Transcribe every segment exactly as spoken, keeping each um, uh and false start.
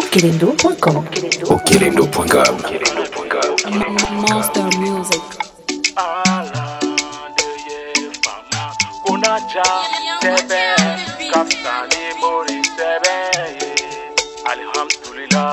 okelendo point com. okelendo point com. Monster Music. Kunaja tebe kaftani mori tebe alhamdulillah.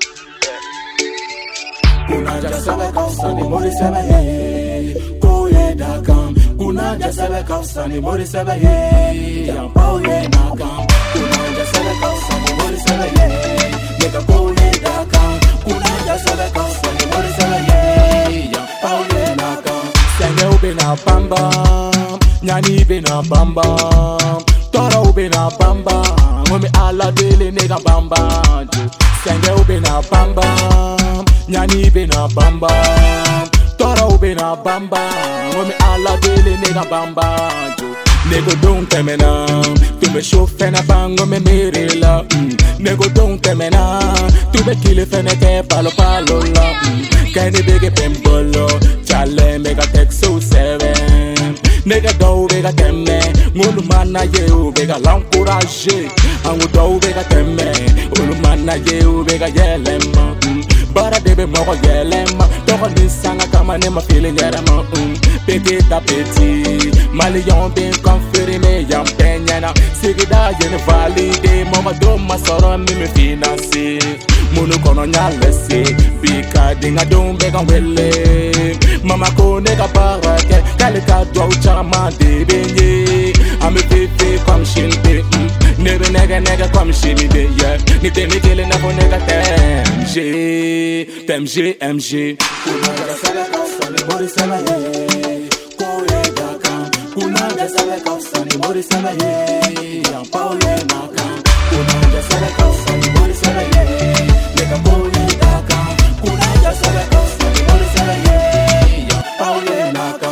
Kunaja tebe kaftani mori tebe koye dakam. Kunaja tebe kaftani mori tebe yampaye nakam. Kunaja tebe kaftani mori tebe neka koye dakam. Kunaja tebe kaftani mori tebe yampaye nakam. Senge ube na bamba. Nyani bena bamba, tora ubena bamba, ngome ala dele nega bamba, senge ubena bamba, nyani bena bamba, tora ubena bamba, ngome ala dele nega bamba, nego don temena, tu me chauffe na bango me merela, nego don temena, tu me kille fene ke palo palo la, kani bege pembolo, chale mega texo seven. Nega do bega teme, ngulu mana ye bega l'encourager. Angu do bega teme, ngulu mana ye bega yelema. Bara debe moko yelema, toko nisanga kama ne ma feeling yerema. Petit à petit, malion bin confirmé yam penyana. Sigida yene valide, mama do masoro mi me financer. Munu kono nyalese, bika dinga do bega wele. Mama ko nega barake, kale ka do chama de benye. Ame pepe comme chinte, nega nega nega comme chimide, yeah. Ni te ni kele na ko nega temg, temg, mg. Kunaja sala kausani mori sala ye, koye daka. Kunaja sala kausani mori sala ye, yampaye naka. Kunaja sala kausani mori sala ye, nega koye daka. Kunaja sala kausani mori sala ye, yampaye naka.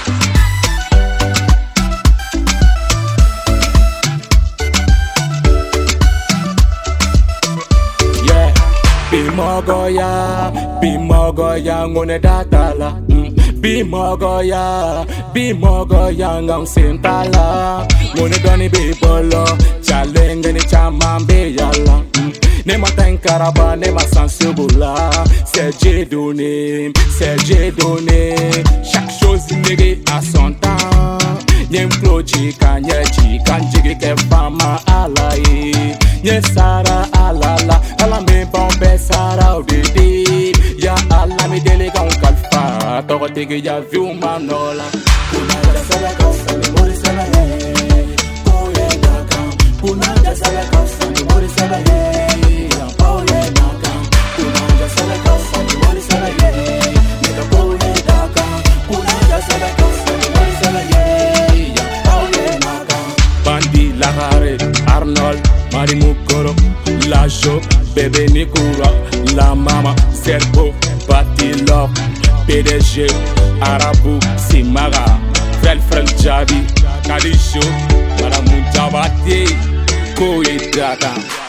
Bimogoya, bimogoya ngone datala. Bimogoya, bimogoya ngam sentala. Ngone doni bibolo, challenge ni chamambe yala. Ne matin karaba, ne ma sensible. C'est Dieu donné, c'est Dieu donné. Chaque chose négé à son temps. Nyem kloji kanye chi kanjigi ke fama alaye. Nye sara alala, ala me bombe sara udede. Ya ala mi dele ka un kalfa, toko tege ya viu manola. Kunaja sala kausa ni mori sala ye, koye daka. Kunaja sala kausa ni mori sala ye, yampaye naka. Kunaja sala kausa ni mori sala ye, neka koye daka. Kunaja sala kausa ni mori sala ye, yampaye naka. Bandi Lagare, Arnold, Mari Mukoro, La Jo, Bébé Nikura, La Mama, Serbo, Batilop, P D G, Arabu, Simara, Frel Frel Jabi, Kadisho, Madame Jabati, Koye Data.